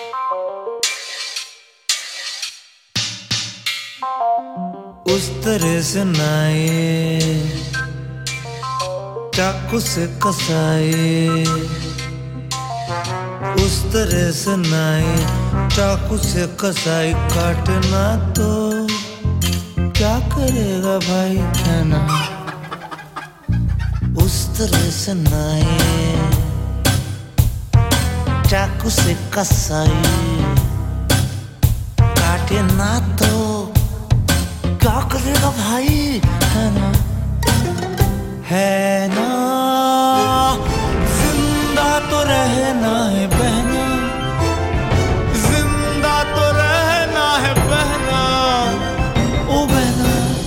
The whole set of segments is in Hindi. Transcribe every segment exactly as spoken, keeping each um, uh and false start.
उस तरह से नाए चाकू से कसाए, उस तरह से नाए चाकू से कसाई, काटना तो क्या करेगा भाई, है ना। उस तरह से नाए चाकू से कसाई, काटे ना तो क्या करेगा भाई, है ना, है ना। जिंदा तो रहना है बहना, जिंदा तो रहना है बहना, ओ बहना।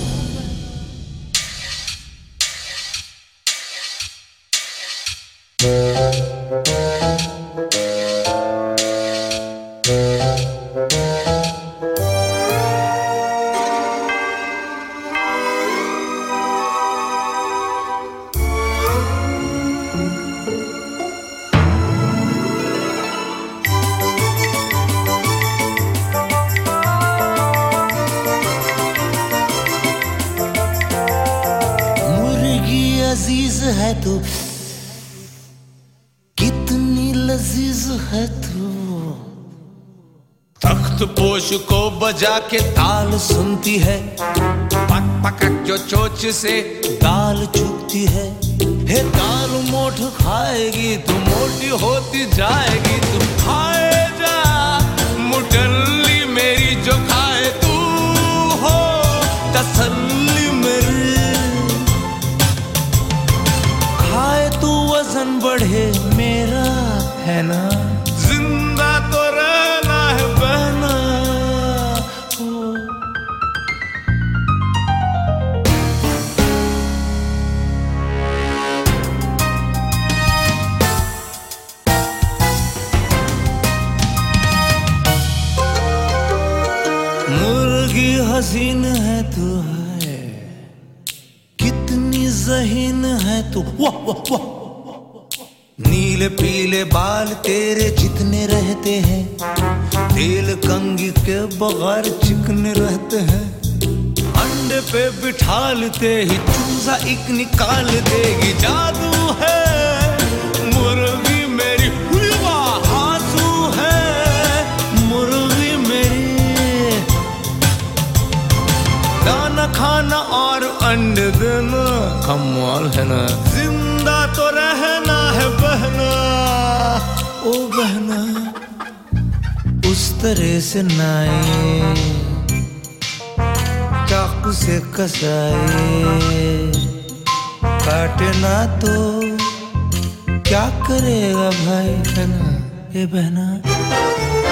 अजीज है तू, कितनी लजीज है तू, तख्त पोश को बजा के ताल सुनती है, पक पकक जो चोच से दाल चुगती है। हे दाल मोठ खाएगी तू, मोटी होती जाएगी तू, खाए जा मुटल्ली मेरी जो खाए तू, हो तसल्ली मेरी, खाए तू वजन बढ़े मेरा, है ना। जिंदा तो रहना है बहना, मुर्गी हसीन है तू, है कितनी ज़हीन है तू, वाह वाह वाह। नीले पीले बाल तेरे जितने रहते हैं, तेल कंघी के बगैर चिकने रहते हैं, अंडे पे बिठा लेते ही चूजा एक निकाल देगी, जादू है मुर्गी मेरी, वाह आंसू है मुर्गी मेरी, दाना खाना और अंडे देना कमाल है ना। जिंदा तो रहना है बहना, ओ बहना। उस तरह से नाए चाकू से कसाए, काटना तो क्या करेगा भाई, है ना, ए बहना।